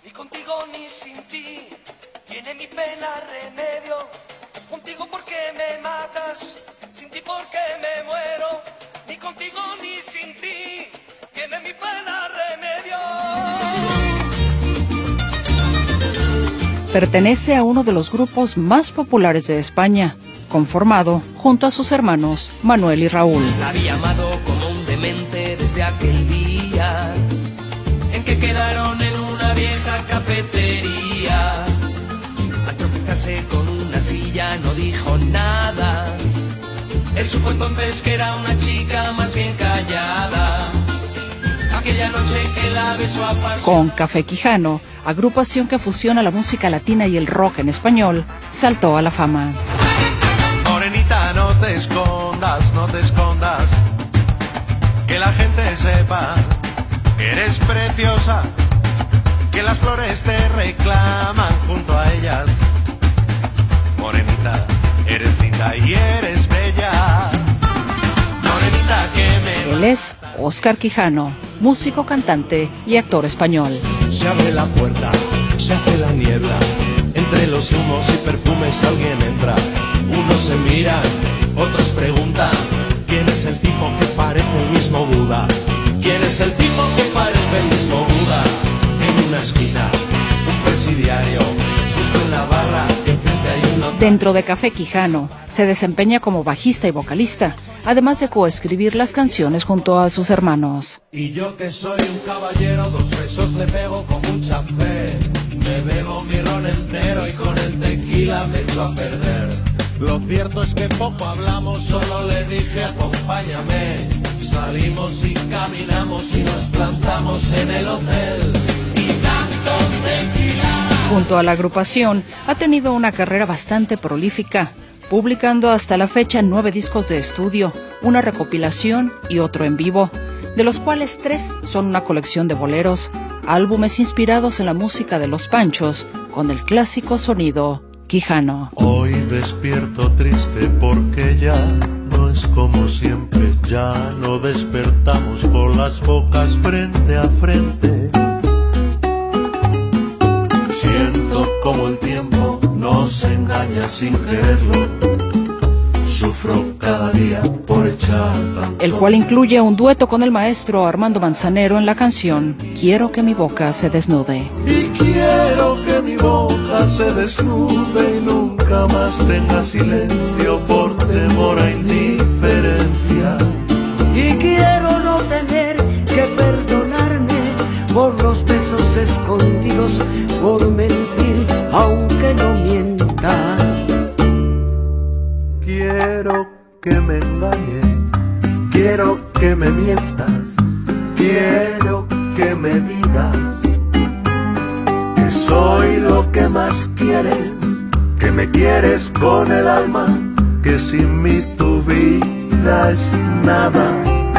Ni contigo ni sin ti, tiene mi pena remedio. Contigo porque me matas, sin ti porque me muero. Ni contigo ni sin ti, tiene mi pena remedio. Pertenece a uno de los grupos más populares de España, conformado junto a sus hermanos Manuel y Raúl. La había amado como un demente desde aquel día en que quedaron en una vieja cafetería. Al tropezarse con una silla no dijo nada. Él supo entonces que era una chica más bien callada. Aquella noche que la besó apasionada. Con Café Quijano, agrupación que fusiona la música latina y el rock en español, saltó a la fama. Morenita, no te escondas, no te escondas, que la gente sepa que eres preciosa, que las flores te reclaman junto a ellas. Morenita, eres linda y eres bella. Morenita, que me... Él es Óscar Quijano, músico, cantante y actor español. Se abre la puerta, se hace la niebla, entre los humos y perfumes alguien entra. Unos se miran, otros preguntan, ¿quién es el tipo que parece el mismo Buda? ¿Quién es el tipo que parece el mismo Buda? En una esquina, un presidiario, justo en la barra, enfrente hay uno... Dentro de Café Quijano, se desempeña como bajista y vocalista, además de coescribir las canciones junto a sus hermanos. Y yo que soy un caballero, 2 besos le pego con mucha fe. Me bebo mi ron entero y con el tequila me echo a perder. Lo cierto es que poco hablamos, solo le dije acompáñame. Salimos y caminamos y nos plantamos en el hotel. Y tanto tequila. Junto a la agrupación, ha tenido una carrera bastante prolífica, publicando hasta la fecha 9 discos de estudio, una recopilación y otro en vivo, de los cuales 3 son una colección de boleros, álbumes inspirados en la música de Los Panchos, con el clásico sonido Quijano. Hoy despierto triste porque ya no es como siempre, ya no despertamos con las bocas frente a frente. Siento como el tiempo nos engaña sin quererlo. Sufro cada día por echar tanto. El cual incluye un dueto con el maestro Armando Manzanero en la canción Quiero que mi boca se desnude. Y quiero que mi boca se desnude y nunca más tenga silencio por temor a indiferencia. Y quiero no tener que perdonarme por los besos escondidos, por mentir aunque no mienta. Quiero que me engañes, quiero que me mientas, quiero que me digas que soy lo que más quieres, que me quieres con el alma, que sin mí tu vida es nada.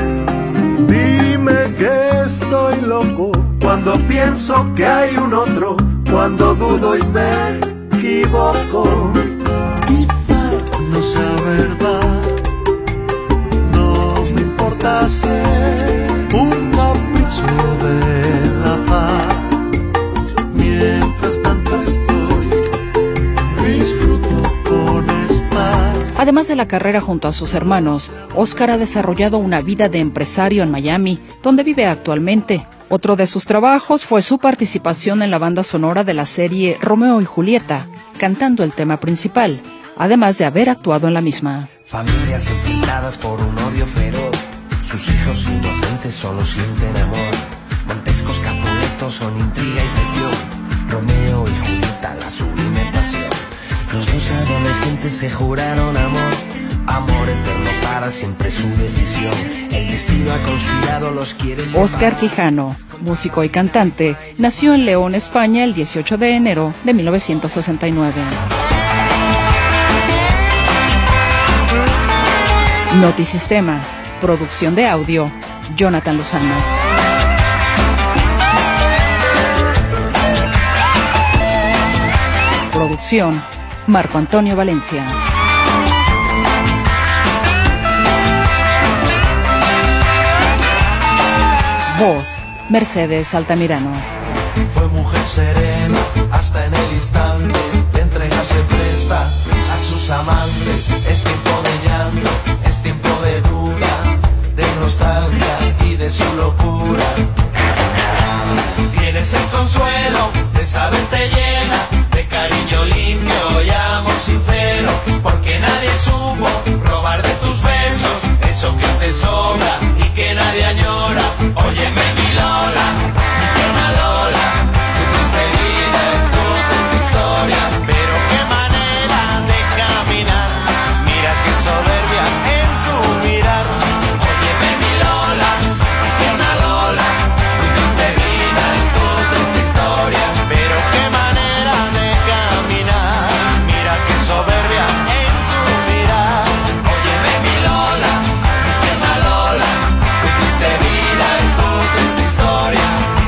Dime que estoy loco cuando pienso que hay un otro, cuando dudo y me equivoco. No sea verdad, no me importa ser un capricho del azar. Mientras tanto estoy, disfruto con estar. Además de la carrera junto a sus hermanos, Óscar ha desarrollado una vida de empresario en Miami, donde vive actualmente. Otro de sus trabajos fue su participación en la banda sonora de la serie Romeo y Julieta, cantando el tema principal, además de haber actuado en la misma. Familias enfrentadas por un odio feroz, sus hijos inocentes solo sienten amor. Montescos Capuletos son intriga y traición, Romeo y Julieta la sublime pasión. Los 2 adolescentes se juraron amor, amor eterno para siempre su decisión. El destino ha conspirado, los quiere separar. Óscar Quijano, músico y cantante, nació en León, España, el 18 de enero de 1969. Notisistema, producción de audio, Jonathan Lozano. Producción, Marco Antonio Valencia. Voz, Mercedes Altamirano. Fue mujer serena hasta en el instante de entregarse presta a sus amantes. Es tiempo de llanto, es tiempo de duda, de nostalgia y de su locura. Tienes el consuelo de saberte llena de cariño limpio y amor sincero, porque nadie supo robar de tus besos eso que te sobra y que nadie añora. Óyeme mi Lola, mi tierna Lola, tu triste vida es tu triste historia, pero qué manera de caminar, mira qué soberbia en su mirar. Óyeme mi Lola, mi tierna Lola, tu triste vida es tu triste historia, pero qué manera de caminar, mira qué soberbia en su mirar. Óyeme mi Lola, mi tierna Lola, tu triste vida es tu triste historia.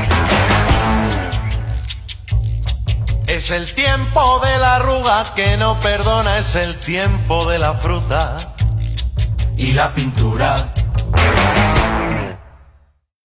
Es el tiempo de la arruga que no perdona, es el tiempo de la fruta y la pintura.